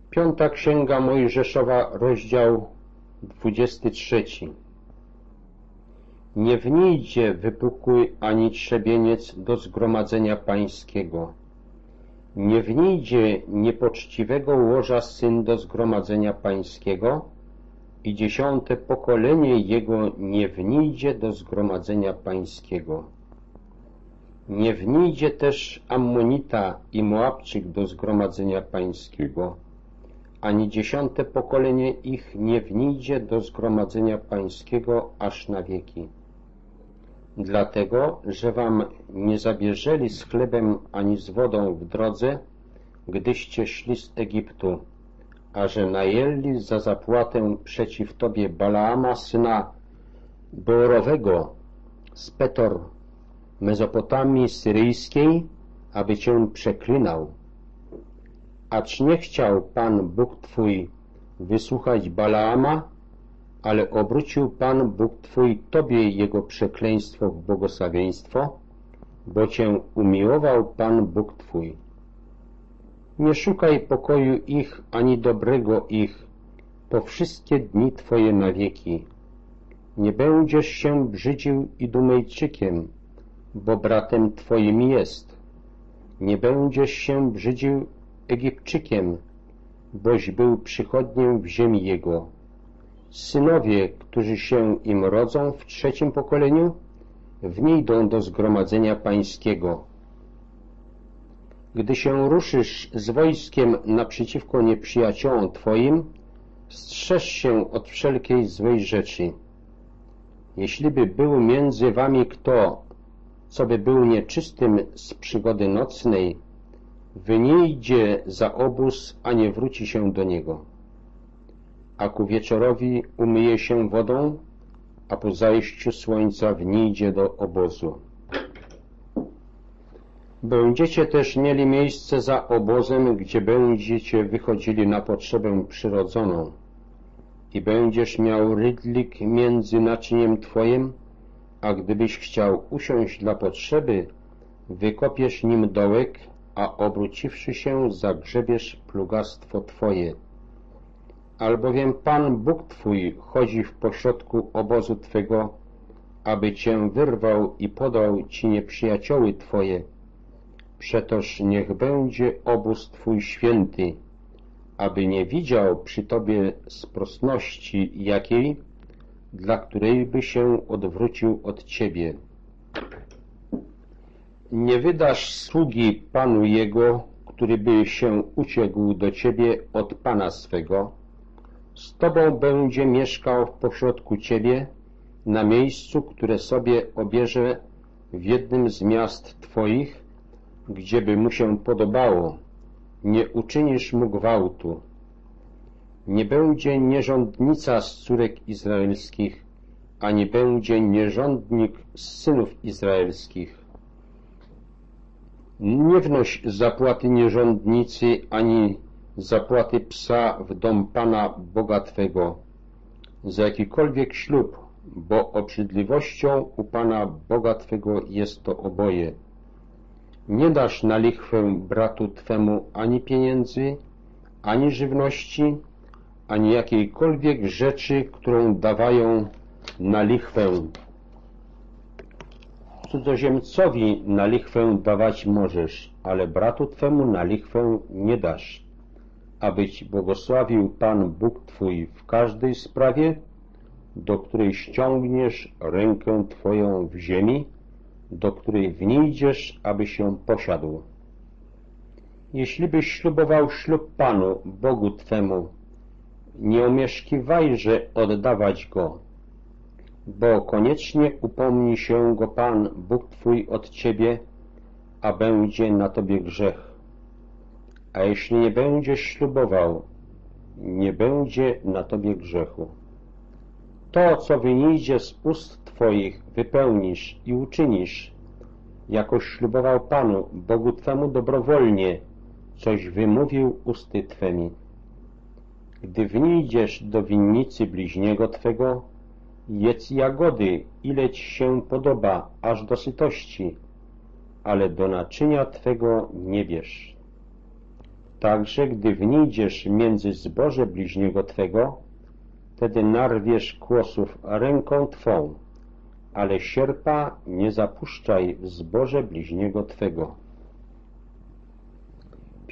Piąta Księga Mojżeszowa, rozdział 23. Nie wnijdzie wypukły ani trzebieniec do zgromadzenia pańskiego. Nie wnijdzie niepoczciwego łoża syn do zgromadzenia pańskiego i 10. pokolenie jego nie wnijdzie do zgromadzenia pańskiego. Nie wnijdzie też Ammonita i Moabczyk do zgromadzenia pańskiego, ani 10. pokolenie ich nie wnijdzie do zgromadzenia pańskiego aż na wieki. Dlatego, że wam nie zabierzeli z chlebem ani z wodą w drodze, gdyście szli z Egiptu, a że najęli za zapłatę przeciw tobie Balaama syna Beorowego z Petor Mezopotamii syryjskiej, aby cię przeklinał. Acz nie chciał Pan Bóg twój wysłuchać Balaama, ale obrócił Pan Bóg twój tobie jego przekleństwo w błogosławieństwo, bo cię umiłował Pan Bóg twój. Nie szukaj pokoju ich ani dobrego ich po wszystkie dni twoje na wieki. Nie będziesz się brzydził Idumejczykiem, bo bratem twoim jest. Nie będziesz się brzydził Egipczykiem, boś był przychodniem w ziemi jego. Synowie, którzy się im rodzą w 3. pokoleniu, wnijdą do zgromadzenia pańskiego. Gdy się ruszysz z wojskiem naprzeciwko nieprzyjaciołom twoim, strzeż się od wszelkiej złej rzeczy. Jeśliby był między wami kto, co by był nieczystym z przygody nocnej, wyniedzie za obóz, a nie wróci się do niego. A ku wieczorowi umyje się wodą, a po zajściu słońca wnijdzie do obozu. Będziecie też mieli miejsce za obozem, gdzie będziecie wychodzili na potrzebę przyrodzoną. I będziesz miał rydlik między naczyniem twoim, a gdybyś chciał usiąść dla potrzeby, wykopiesz nim dołek, a obróciwszy się zagrzebiesz plugastwo twoje. Albowiem Pan Bóg twój chodzi w pośrodku obozu twego, aby cię wyrwał i podał ci nieprzyjacioły twoje. Przetoż niech będzie obóz twój święty, aby nie widział przy tobie sprosności jakiej, dla której by się odwrócił od ciebie. Nie wydasz sługi Panu jego, który by się uciekł do ciebie od Pana swego. Z tobą będzie mieszkał w pośrodku ciebie, na miejscu, które sobie obierze w jednym z miast twoich, gdzieby mu się podobało. Nie uczynisz mu gwałtu. Nie będzie nierządnica z córek izraelskich, ani będzie nierządnik z synów izraelskich. Nie wnoś zapłaty nierządnicy, ani zapłaty psa w dom Pana Boga twego, za jakikolwiek ślub, bo obrzydliwością u Pana Boga twego jest to oboje. Nie dasz na lichwę bratu twemu ani pieniędzy, ani żywności, ani jakiejkolwiek rzeczy, którą dawają na lichwę. Cudzoziemcowi na lichwę dawać możesz, ale bratu twemu na lichwę nie dasz, aby ci błogosławił Pan Bóg twój w każdej sprawie, do której ściągniesz rękę twoją w ziemi, do której wnijdziesz, aby się posiadł. Jeślibyś ślubował ślub Panu, Bogu twemu, nie omieszkiwajże oddawać go, bo koniecznie upomni się go Pan Bóg twój od ciebie, a będzie na tobie grzech. A jeśli nie będziesz ślubował, nie będzie na tobie grzechu. To, co wyjdzie z ust twoich, wypełnisz i uczynisz, jako ślubował Panu, Bogu twemu dobrowolnie, coś wymówił usty twemi. Gdy wnijdziesz do winnicy bliźniego twego, jedz jagody, ile ci się podoba, aż do sytości, ale do naczynia twego nie bierz. Także gdy wnijdziesz między zboże bliźniego Twego, wtedy narwiesz kłosów ręką Twą, ale sierpa nie zapuszczaj w zboże bliźniego Twego.